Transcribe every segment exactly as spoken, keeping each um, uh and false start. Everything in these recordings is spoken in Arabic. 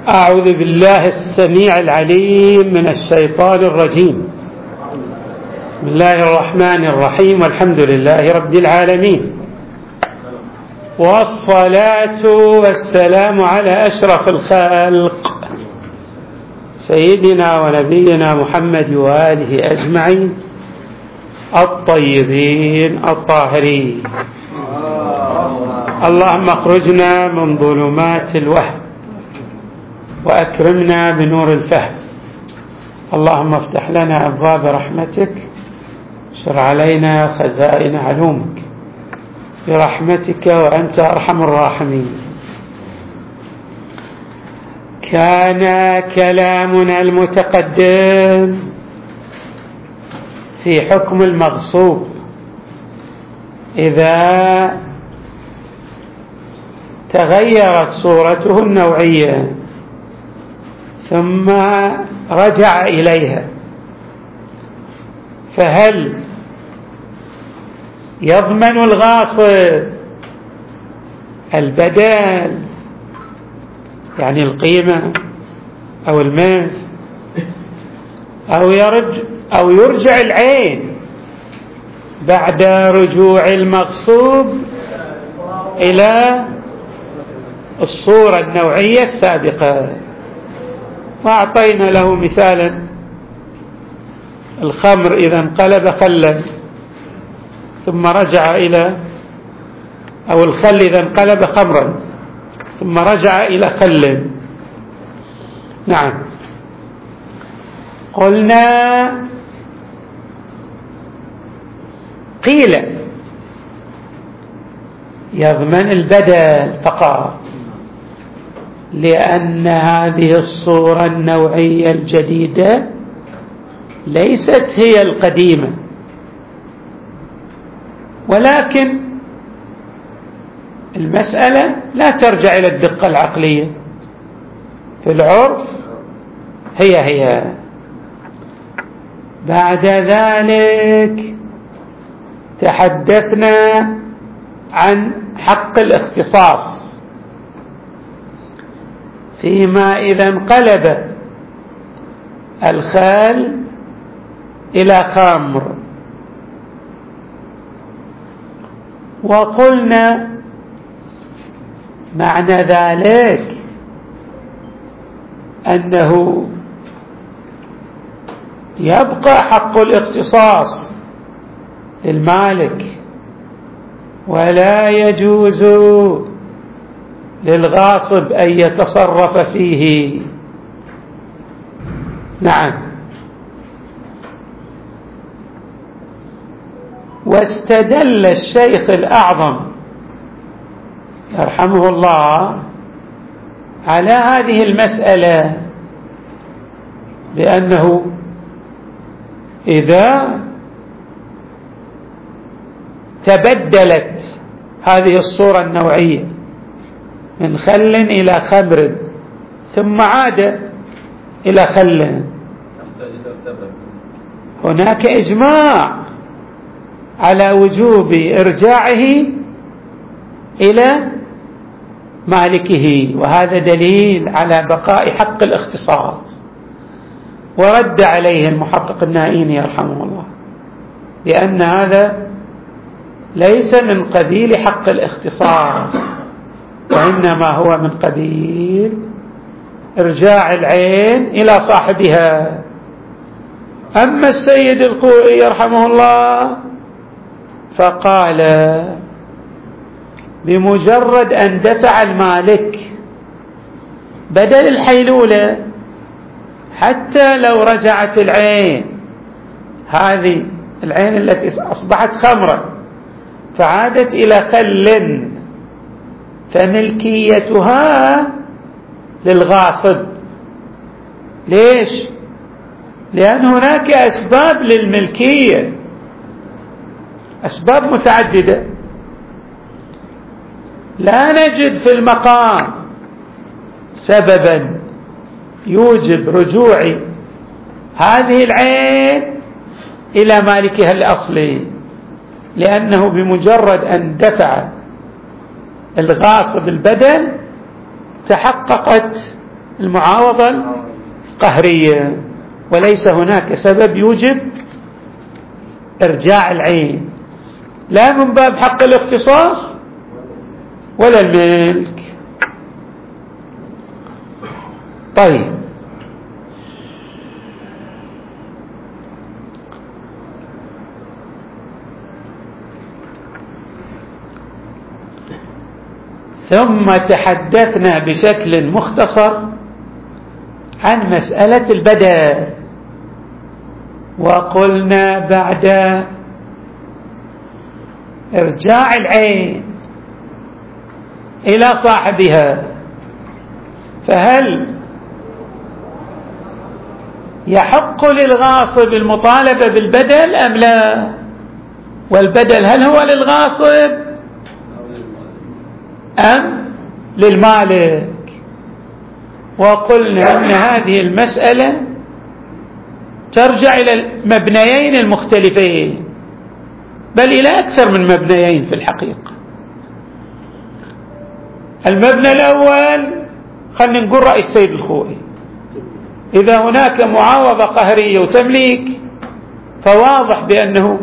أعوذ بالله السميع العليم من الشيطان الرجيم. بسم الله الرحمن الرحيم، والحمد لله رب العالمين، والصلاة والسلام على أشرف الخلق سيدنا ونبينا محمد وآله أجمعين الطيبين الطاهرين. اللهم اخرجنا من ظلمات الوهم وأكرمنا بنور الفهم. اللهم افتح لنا أبواب رحمتك، اشر علينا خزائن علومك برحمتك وأنت أرحم الراحمين. كان كلامنا المتقدم في حكم المغصوب إذا تغيرت صورته النوعية ثم رجع إليها، فهل يضمن الغاصب البدل يعني القيمة أو المال، أو يرجع أو يرجع العين بعد رجوع المغصوب إلى الصورة النوعية السابقة؟ وأعطينا له مثالا: الخمر إذا انقلب خلا ثم رجع إلى أو الخل إذا انقلب خمرا ثم رجع إلى خل. نعم، قلنا قيل يضمن البدل فقط، لأن هذه الصورة النوعية الجديدة ليست هي القديمة، ولكن المسألة لا ترجع إلى الدقة العقلية، في العرف هي هي. بعد ذلك تحدثنا عن حق الاختصاص فيما إذا انقلب الخال إلى خمر، وقلنا معنى ذلك أنه يبقى حق الاختصاص للمالك، ولا يجوز للغاصب أن يتصرف فيه. نعم، واستدل الشيخ الأعظم يرحمه الله على هذه المسألة بأنه إذا تبدلت هذه الصورة النوعية من خل إلى خمر ثم عاد إلى خل، هناك إجماع على وجوب إرجاعه إلى مالكه، وهذا دليل على بقاء حق الاختصاص. ورد عليه المحقق النائيني يرحمه الله لأن هذا ليس من قبيل حق الاختصاص، وإنما هو من قبيل إرجاع العين إلى صاحبها. أما السيد الخوئي يرحمه الله فقال بمجرد أن دفع المالك بدل الحيلولة، حتى لو رجعت العين، هذه العين التي أصبحت خمرا فعادت إلى خل، فملكيتها للغاصب. ليش؟ لأن هناك أسباب للملكية، أسباب متعددة، لا نجد في المقام سببا يوجب رجوع هذه العين إلى مالكها الأصلي، لأنه بمجرد أن دفع الغاصب البدل تحققت المعاوضة القهرية، وليس هناك سبب يوجب إرجاع العين، لا من باب حق الاختصاص ولا الملك. طيب، ثم تحدثنا بشكل مختصر عن مسألة البدل، وقلنا بعد إرجاع العين إلى صاحبها فهل يحق للغاصب المطالبة بالبدل أم لا؟ والبدل هل هو للغاصب أم للمالك؟ وقلنا أن هذه المسألة ترجع إلى المبنيين المختلفين، بل إلى أكثر من مبنيين في الحقيقة. المبنى الأول خلينا نقول رأي السيد الخوئي، إذا هناك معاوضة قهرية وتمليك فواضح بأنه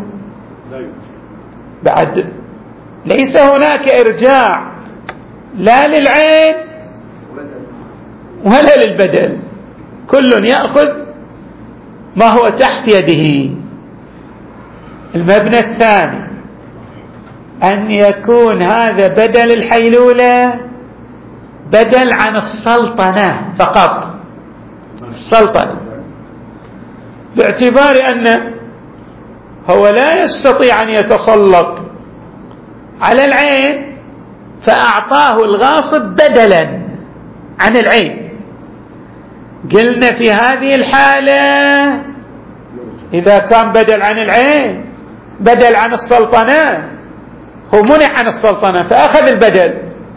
بعد ليس هناك إرجاع لا للعين ولا للبدل، كل يأخذ ما هو تحت يده. المبنى الثاني أن يكون هذا بدل الحيلولة بدل عن السلطنة فقط، السلطنة، باعتبار أن هو لا يستطيع أن يتسلط على العين فأعطاه الغاصب بدلا عن العين. قلنا في هذه الحالة إذا كان بدل عن العين بدل عن السلطنة، هو منع عن السلطنة فأخذ البدل،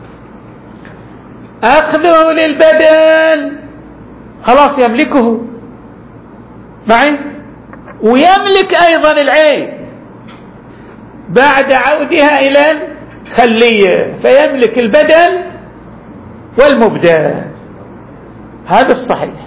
أخذه للبدل خلاص يملكه معي، ويملك أيضا العين بعد عودها إلى الخلية، فيملك البدل والمبدل. هذا الصحيح.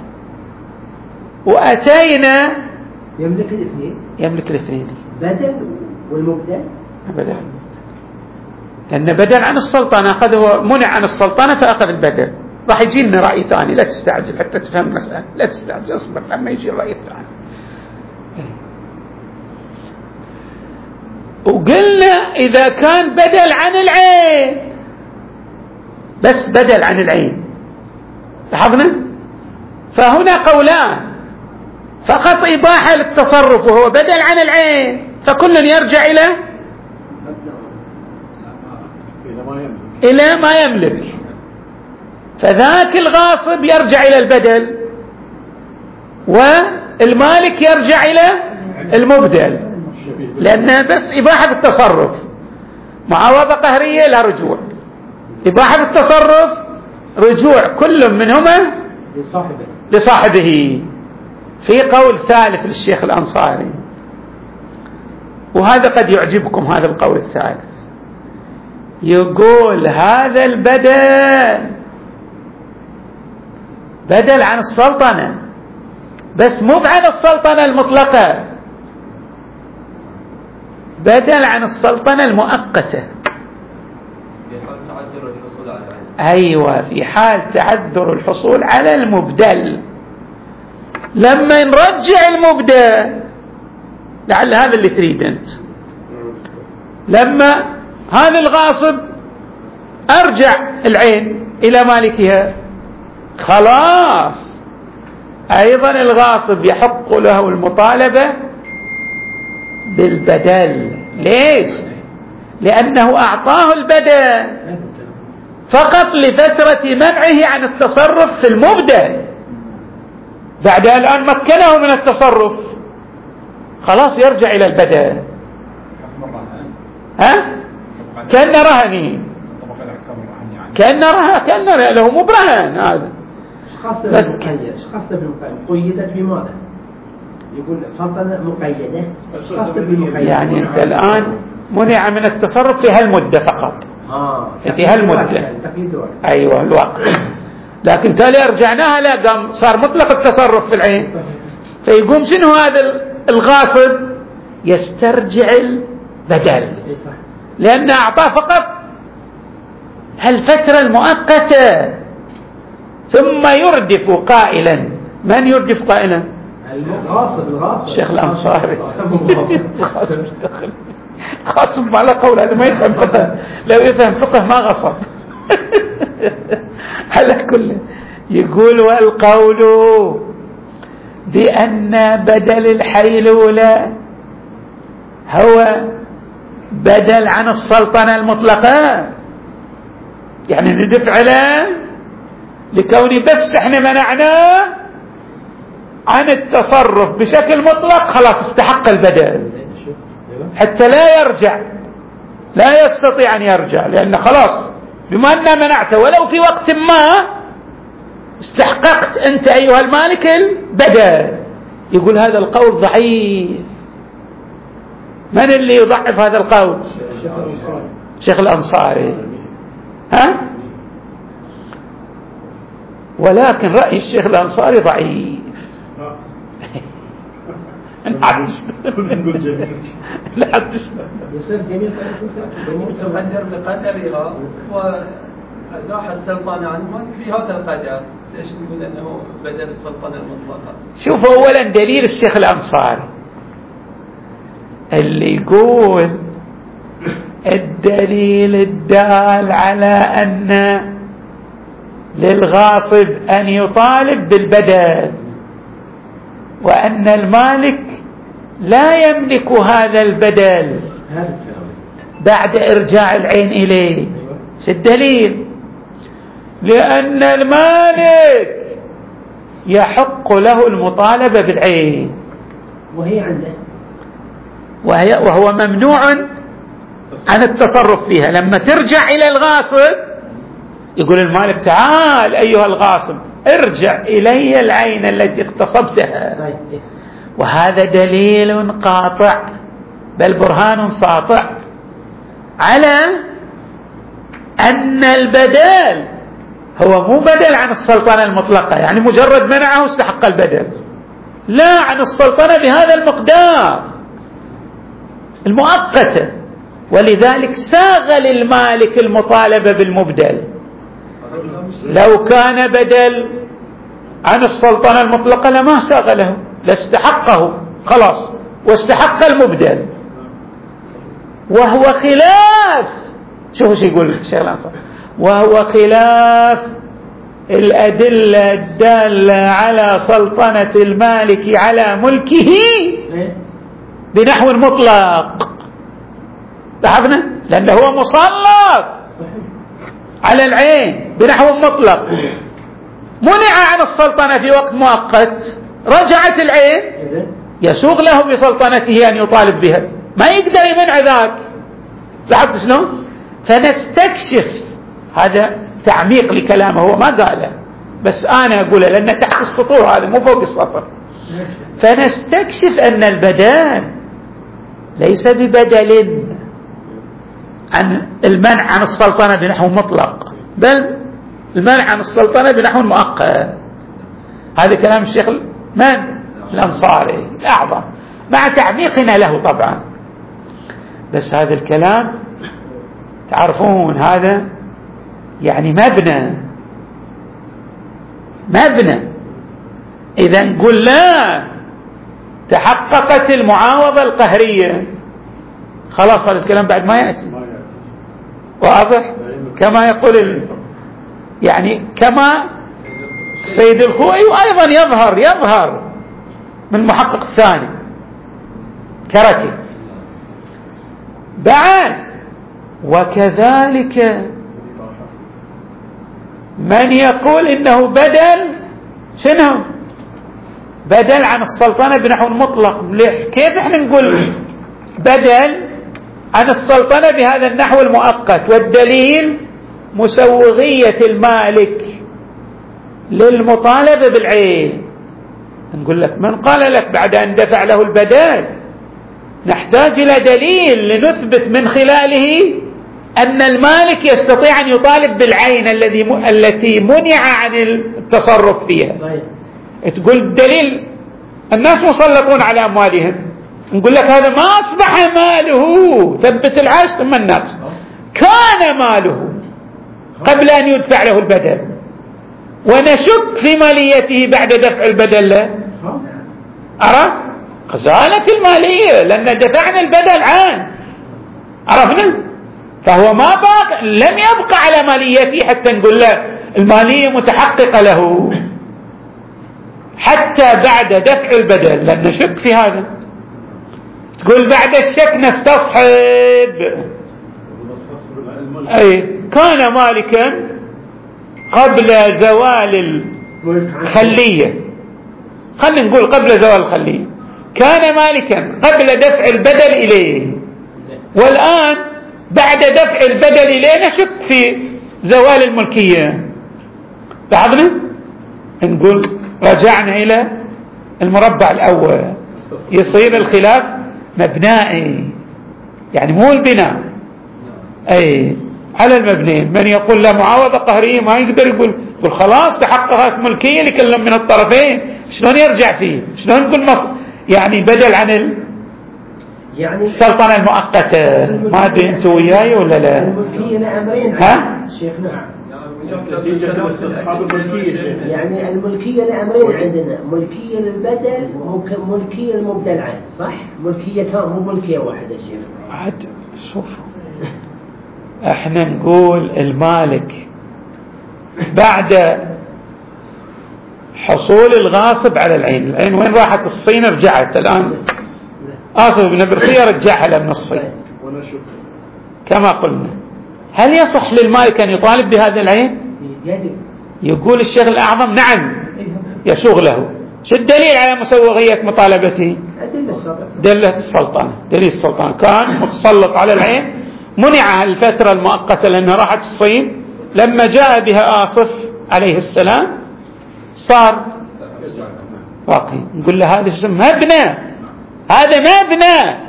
وأتينا يملك الاثنين، يملك الاثنين بدل والمبدل، بدل، لأن بدل عن السلطنة أخذه، منع عن السلطنة فأخذ البدل. راح يجي لنا رأي ثاني، لا تستعجل حتى تفهم المسألة، لا تستعجل، اصبر لما يجي الرأي الثاني. وقلنا إذا كان بدل عن العين، بس بدل عن العين، لاحظنا؟ فهنا قولان، فقط إباحة للتصرف وهو بدل عن العين، فكل يرجع إلى إلى ما يملك، فذاك الغاصب يرجع إلى البدل والمالك يرجع إلى المبدل، لأنها بس إباحة بالتصرف. معاوضة قهرية لا رجوع، إباحة بالتصرف رجوع كل منهما لصاحبه لصاحبه. في قول ثالث للشيخ الأنصاري، وهذا قد يعجبكم هذا القول الثالث، يقول هذا البدل بدل عن السلطنة، بس مو عن السلطنة المطلقة، بدل عن السلطنة المؤقتة. في حال تعذر الحصول على العين. أيوة، في حال تعذر الحصول على المبدل. لما نرجع المبدل، لعل هذا اللي تريد أنت، لما هذا الغاصب أرجع العين إلى مالكها، خلاص أيضا الغاصب يحق له المطالبة بالبدل. ليش؟ لأنه أعطاه البدل فقط لفترة منعه عن التصرف في المبدل، بعد الآن مكنه من التصرف، خلاص يرجع إلى البدل. ها؟ كأن رهني، كأن رهن، كأن له مبرهن هذا. بس خاصة بالمقيد، قيدت بماذا؟ يقول سلطنة مقيدة، خاصة بالمقيدة، يعني أنت الآن منع من التصرف في هالمدة فقط. آه في هالمدة، تقييد وقت. أيوة الوقت. لكن تالي رجعناها لا، قام صار مطلق التصرف في العين. فيقوم شنو هذا الغاصب؟ يسترجع البدل، لأنه أعطاه فقط هالفترة المؤقتة، ثم يردف قائلا. من يردف قائلا؟ الغاصب. الغاصب الشيخ الأنصاري. الغاصب اشتغل غاصب ما له قول، هذا ما يفهم فقه، لو يفهم فقه ما غصب. على كل يقول والقول بأن بدل الحيلولة هو بدل عن السلطنة المطلقة، يعني ندفع له لكوني بس احنا منعناه عن التصرف بشكل مطلق، خلاص استحق البدل حتى لا يرجع، لا يستطيع أن يرجع، لأن خلاص بما أننا منعته ولو في وقت ما استحققت أنت أيها المالك البدل. يقول هذا القول ضعيف. من اللي يضعف هذا القول؟ شيخ الأنصاري. ها؟ ولكن رأي الشيخ الأنصاري ضعيف. لا تسمع متقدر بقدرها وأزاح السلطنة عن المالك في هذا القدر. ليش نقول أنه بدل السلطنة المطلقة؟ شوف أولا دليل الشيخ الأنصاري اللي يقول الدليل الدال على أن للغاصب أن يطالب بالبدل، وأن المالك لا يملك هذا البدل بعد إرجاع العين إليه. الدليل لأن المالك يحق له المطالبة بالعين وهي عنده، وهي وهو ممنوع عن التصرف فيها. لما ترجع إلى الغاصب يقول المالك تعال أيها الغاصب ارجع إلي العين التي اغتصبتها. وهذا دليل قاطع بل برهان ساطع على أن البدل هو مو بدل عن السلطنة المطلقة، يعني مجرد منعه استحق البدل، لا، عن السلطنة بهذا المقدار المؤقتة. ولذلك ساغ للمالك المطالبة بالمبدل. لو كان بدل عن السلطنة المطلقة لما ساغ له، لاستحقه خلاص واستحق المبدل. وهو خلاف، شوفوا شو يقول الشيخ الأنصاري، وهو خلاف الأدلة الدالة على سلطنة المالك على ملكه بنحو مطلق. لاحظنا لأنه هو مسلط على العين بنحو مطلق، منع عن السلطنة في وقت مؤقت، رجعت العين يسوغ له بسلطنته أن يطالب بها، ما يقدر يمنع ذاك. لاحظت شلون؟ فنستكشف، هذا تعميق لكلامه، هو ما قاله بس أنا أقوله لأنه تحت السطور، هذا مو فوق السطر. فنستكشف أن البدل ليس ببدل عن المنع عن السلطنة بنحو مطلق، بل المنع عن السلطنة بنحو مؤقت. هذا كلام الشيخ من؟ الأنصاري الأعظم، مع تعميقنا له طبعا. بس هذا الكلام تعرفون هذا يعني مبنى مبنى إذا نقول لا تحققت المعاوضة القهرية، خلاص هذا الكلام بعد ما يأتي واضح، كما يقول ال... يعني كما سيد الخوئي وأيضا يظهر يظهر من المحقق الثاني كركي بعد. وكذلك من يقول إنه بدل، شنو بدل عن السلطنة بنحو المطلق؟ كيف احنا نقول بدل عن السلطنة بهذا النحو المؤقت؟ والدليل مسوغية المالك للمطالبة بالعين. نقول لك من قال لك بعد أن دفع له البدل؟ نحتاج إلى دليل لنثبت من خلاله أن المالك يستطيع أن يطالب بالعين الذي م... التي منع عن التصرف فيها. تقول الدليل الناس مسلطون على أموالهم، نقول لك هذا ما أصبح ماله، ثبت العاش ثم النقص، كان ماله قبل أن يدفع له البدل، ونشك في ماليته بعد دفع البدل له. أرى زالت المالية لأن دفعنا البدل عنه، عرفنا؟ فهو ما باق، لم يبقى على ماليته حتى نقول له المالية متحققة له حتى بعد دفع البدل، لأن نشك في هذا. تقول بعد الشك نستصحب، أي كان مالكا قبل زوال الخلية، خلينا نقول قبل زوال الخلية كان مالكا قبل دفع البدل إليه، والآن بعد دفع البدل إليه نشك في زوال الملكية. لاحظنا؟ نقول رجعنا إلى المربع الأول، يصير الخلاف مبنائي، يعني مو البناء، أي على المبنين. من يقول لا معاوضة قهرية ما يقدر يقول يقول خلاص تحققت ملكية لكل من الطرفين، شلون يرجع فيه؟ شلون نقول مصر يعني بدل عن ال... يعني السلطنة المؤقتة؟ ما أدري أنت وياي ولا لا؟ الملكية لأمرين ها؟ شيخنا، يعني الملكية لأمرين عندنا، ملكية للبدل وملكية للمبدل عنه، صح؟ ملكية كان مو ملكية واحدة شيخ. عاد شوف، احنا نقول المالك بعد حصول الغاصب على العين، العين وين راحت؟ الصين رجعت الآن، آصف بن برقية رجعها له من الصين كما قلنا. هل يصح للمالك أن يطالب بهذا العين؟ يقول الشيخ الأعظم نعم يسوغ له. شو الدليل على مسوغية مطالبته؟ دلة السلطنة، دليل السلطنة كان متسلط على العين، منع الفترة المؤقتة لأنها راحت الصين، لما جاء بها آصف عليه السلام صار واقعي. نقول له هذا اسم مبنى، هذا مبنى،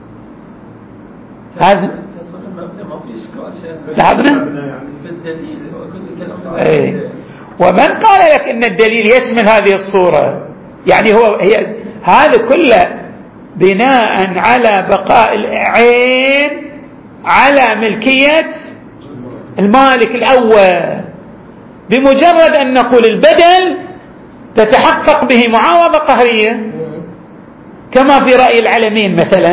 هذا لاحظنا ايه. ومن قال لك ان الدليل يشمل هذه الصورة؟ يعني هو هي هذا كله بناء على بقاء العين على ملكية المالك الأول. بمجرد أن نقول البدل تتحقق به معاوضة قهرية كما في رأي العلمين مثلا،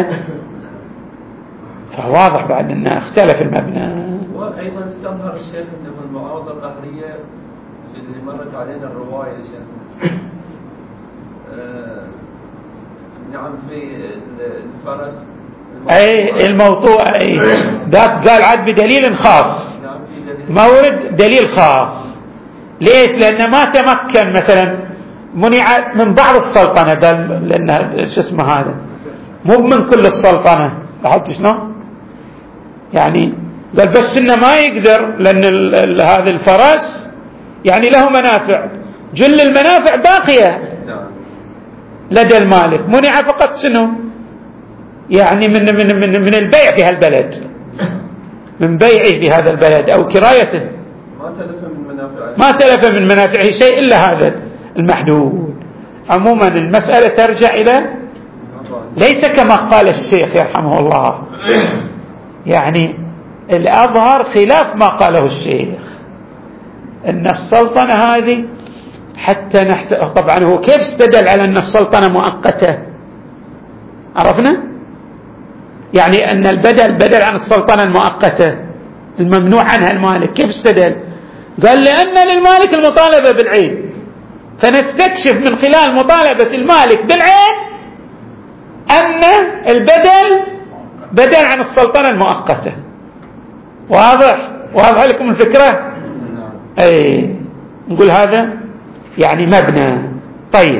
فواضح بعد أن اختلف المبنى. وأيضا استظهر الشيخ أنه المعاوضة القهرية اللي مرت علينا الرواية شيخ آه نعم في الفرس أي الموضوع أي ذاك قال عاد بدليل خاص، مورد دليل خاص. ليش؟ لأنه ما تمكن مثلا، منع من بعض السلطنة، قال لأن شو اسمه هذا مو من كل السلطنة، لاحظت شنو يعني؟ قال بس إنه ما يقدر لأن هذا الفرس يعني له منافع، جل المنافع باقية لدى المالك، منع فقط شنو يعني من من من من البيع في هالبلد، من بيعه في هذا البلد أو كرايته، ما تلف من منافعه ما تلف من منافعه شيء إلا هذا المحدود. عموما المسألة ترجع إلى ليس كما قال الشيخ يرحمه الله، يعني الأظهر خلاف ما قاله الشيخ، أن السلطنة هذه حتى نحت... طبعا هو كيف استدل على أن السلطنة مؤقتة؟ عرفنا يعني أن البدل بدل عن السلطنة المؤقتة الممنوع عنها المالك. كيف استدل؟ قال لأن للمالك المطالبة بالعين، فنستكشف من خلال مطالبة المالك بالعين أن البدل بدل عن السلطنة المؤقتة. واضح؟ واضح لكم الفكرة؟ أي نقول هذا يعني مبنى. طيب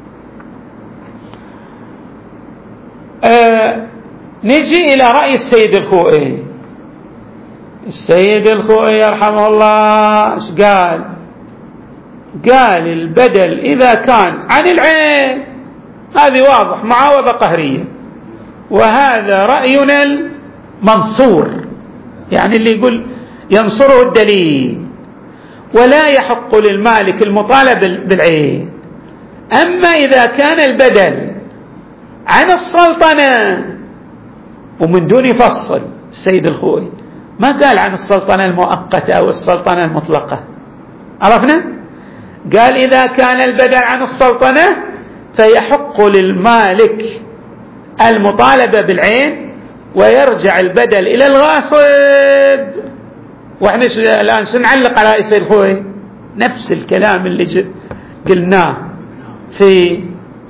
آه نجي إلى رأي السيد الخوئي. السيد الخوئي يرحمه الله ايش قال؟ قال البدل إذا كان عن العين هذه واضح معاوضة قهرية، وهذا رأينا المنصور يعني اللي يقول ينصره الدليل. ولا يحق للمالك المطالبة بالعين. أما إذا كان البدل عن السلطنة، ومن دون فصل السيد الخوئي ما قال عن السلطنة المؤقتة أو السلطنة المطلقة، عرفنا؟ قال إذا كان البدل عن السلطنة فيحق للمالك المطالبة بالعين ويرجع البدل إلى الغاصب. وإحنا الآن سنعلق على السيد الخوئي نفس الكلام اللي قلناه في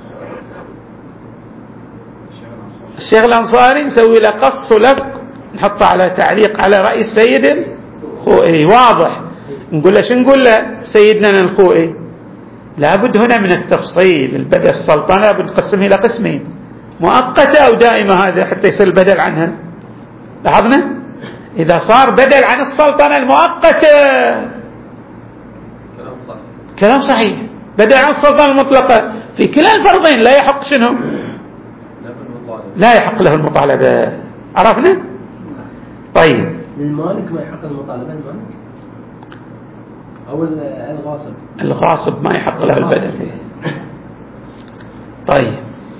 الشيخ الأنصاري، نسوي له قص ولصق نحطه على تعليق على رأي السيد الخوئي واضح. نقول له شو نقول له سيدنا الخوئي؟ لابد هنا من التفصيل. البدل السلطنة بنقسمه إلى قسمين، مؤقتة أو دائمة، هذا حتى يصير البدل عنها. لاحظنا إذا صار بدل عن السلطنة المؤقتة كلام صحيح، كلام صحيح. بدل عن السلطنة المطلقة في كلا الفرضين لا يحق شنو؟ لا يحق له المطالبة. عرفنا؟ طيب للمالك ما يحق المطالبة المالك أو الغاصب؟ الغاصب ما يحق له البدل فيه. طيب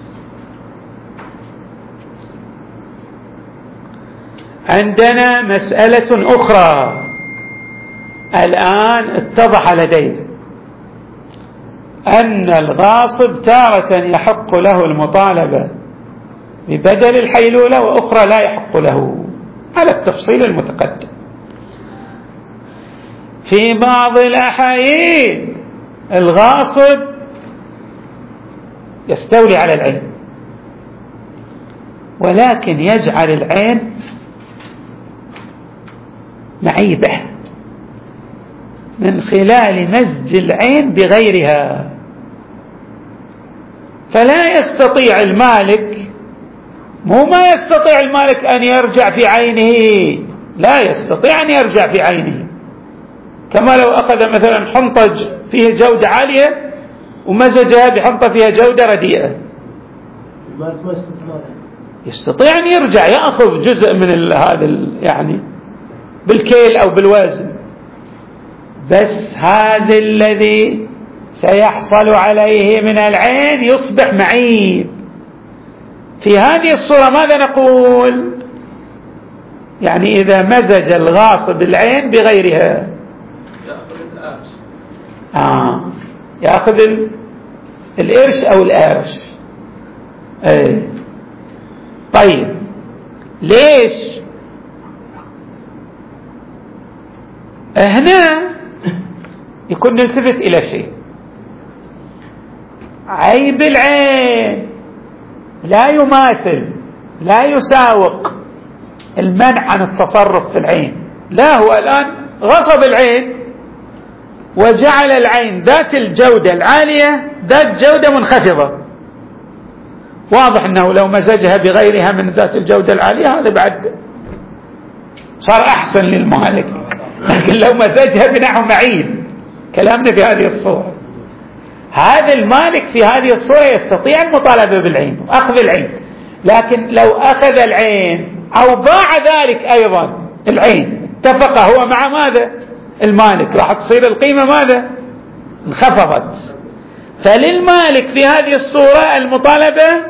عندنا مسألة أخرى الآن اتضح لدينا، أن الغاصب تارة يحق له المطالبة ببدل الحيلولة وأخرى لا يحق له، على التفصيل المتقدم. في بعض الأحايين الغاصب يستولي على العين، ولكن يجعل العين معيبة من خلال مزج العين بغيرها، فلا يستطيع المالك، مو ما يستطيع المالك أن يرجع في عينه، لا يستطيع أن يرجع في عينه. كما لو أخذ مثلا حنطة فيه جودة عالية ومزجها بحنطة فيها جودة رديئة، المالك ما يستطيع يستطيع أن يرجع يأخذ جزء من هذا يعني بالكيل أو بالوزن، بس هذا الذي سيحصل عليه من العين يصبح معيب. في هذه الصورة ماذا نقول؟ يعني إذا مزج الغاصب العين بغيرها يأخذ القرش، آه يأخذ القرش أو القرش. أي طيب ليش؟ هنا يكون نلتفت إلى شيء، عيب العين لا يماثل لا يساوق المنع عن التصرف في العين. لا، هو الآن غصب العين وجعل العين ذات الجودة العالية ذات جودة منخفضة. واضح أنه لو مزجها بغيرها من ذات الجودة العالية هذا بعد صار أحسن للمالك، لكن لو مزجها بنحو معيب، كلامنا في هذه الصورة، هذا المالك في هذه الصورة يستطيع المطالبة بالعين وأخذ العين. لكن لو أخذ العين أو باع ذلك أيضا العين، اتفق هو مع ماذا؟ المالك، راح تصير القيمة ماذا؟ انخفضت. فللمالك في هذه الصورة المطالبة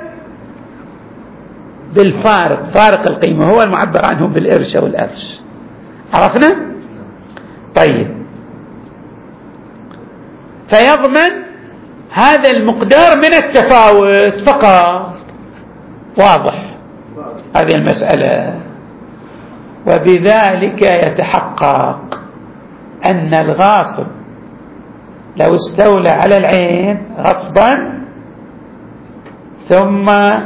بالفارق، فارق القيمة هو المعبر عنه بالقرش أو القرش. عرفنا؟ طيب، فيضمن هذا المقدار من التفاوت فقط. واضح هذه المسألة. وبذلك يتحقق أن الغاصب لو استولى على العين غصبا ثم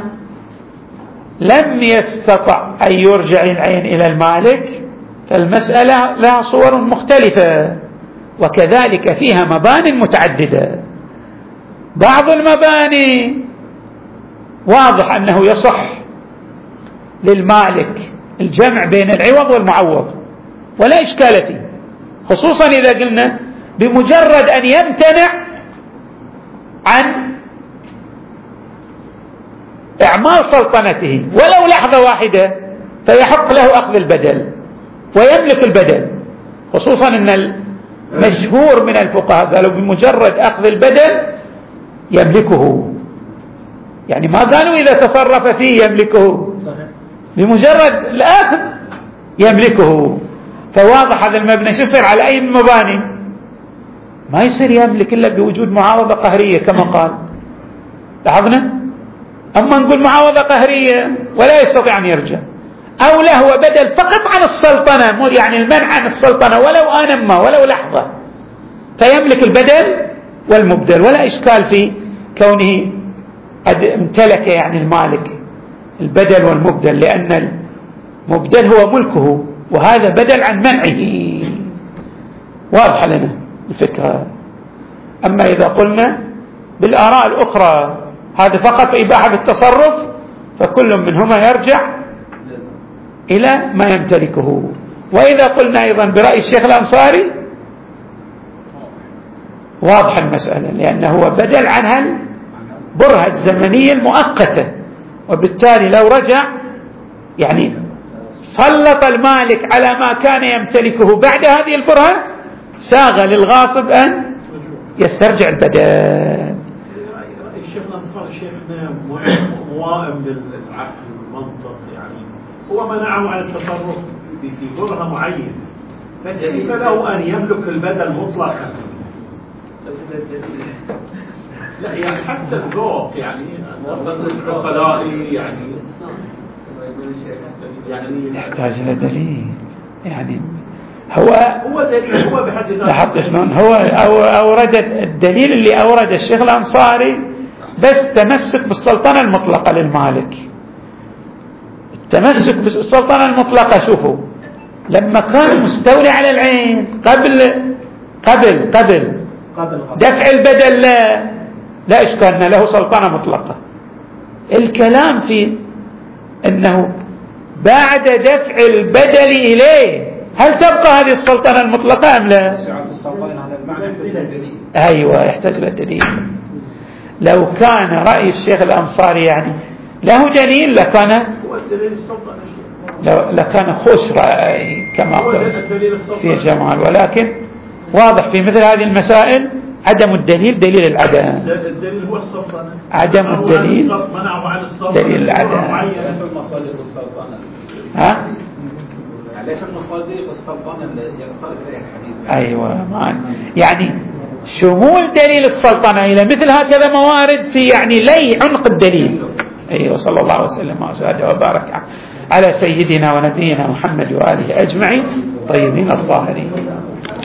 لم يستطع أن يرجع العين إلى المالك، فالمسألة لها صور مختلفة، وكذلك فيها مباني متعددة. بعض المباني واضح أنه يصح للمالك الجمع بين العوض والمعوض ولا إشكال فيه، خصوصا إذا قلنا بمجرد أن يمتنع عن إعمال سلطنته ولو لحظة واحدة فيحق له أخذ البدل. ويملك البدل، خصوصا أن المشهور من الفقهاء قالوا بمجرد أخذ البدل يملكه، يعني ما قالوا إذا تصرف فيه يملكه، بمجرد الأخذ يملكه. فواضح هذا المبنى شو يصير على أي مباني؟ ما يصير يملك إلا بوجود معاوضة قهرية كما قال. لاحظنا؟ أما نقول معاوضة قهرية ولا يستطيع أن يرجع، أو له هو بدل فقط عن السلطنة، يعني المنع عن السلطنة ولو آن ما ولو لحظة، فيملك البدل والمبدل، ولا إشكال في كونه قد امتلك يعني المالك البدل والمبدل، لأن المبدل هو ملكه وهذا بدل عن منعه. واضح لنا الفكرة. أما إذا قلنا بالآراء الأخرى هذا فقط إباحة بالتصرف، فكل منهما يرجع إلى ما يمتلكه. وإذا قلنا أيضا برأي الشيخ الأنصاري واضح المسألة، لأنه هو بدل عنها البرهة الزمنية المؤقتة، وبالتالي لو رجع يعني سلط المالك على ما كان يمتلكه بعد هذه البرهة، ساغ للغاصب أن يسترجع البدل. الشيخ الأنصاري شيخنا موائم للعقل والمنطق، يعني هو منعه عن التصرف في برهة معينة، فكيف له أن يملك البدل مطلقا؟ لا يعني حتى الذوق يعني العقلائي يعني يعني يحتاج إلى دليل، يعني هو هو دليل هو بحد ذاته. لاحظت شلون هو أورد الدليل اللي أورد الشيخ الأنصاري بس تمسك بالسلطنة المطلقة للمالك. التمسك بالسلطنة المطلقة شوفوا لما كان مستولي على العين قبل قبل قبل دفع البدل لا, لا إشكالنا له سلطنة مطلقة. الكلام في أنه بعد دفع البدل إليه هل تبقى هذه السلطنة المطلقة أم لا؟ أيوة يحتاج إلى دليل. لو كان رأي الشيخ الأنصاري يعني له دليل لكان لكان خوش رأي كما قلت في جمال، ولكن واضح في مثل هذه المسائل عدم الدليل دليل العدم. الدليل هو السلطنة، عدم الدليل دليل العدم. ها؟ ليس المصادق السلطنة اللي يصل إليها الحديث. أيوة معنا. يعني شمول دليل السلطنة إلى مثل هكذا موارد في يعني لي عنق الدليل. أيوة صلى الله وسلم وبارك على سيدنا ونبينا محمد وآله أجمعين طيبين الطاهرين.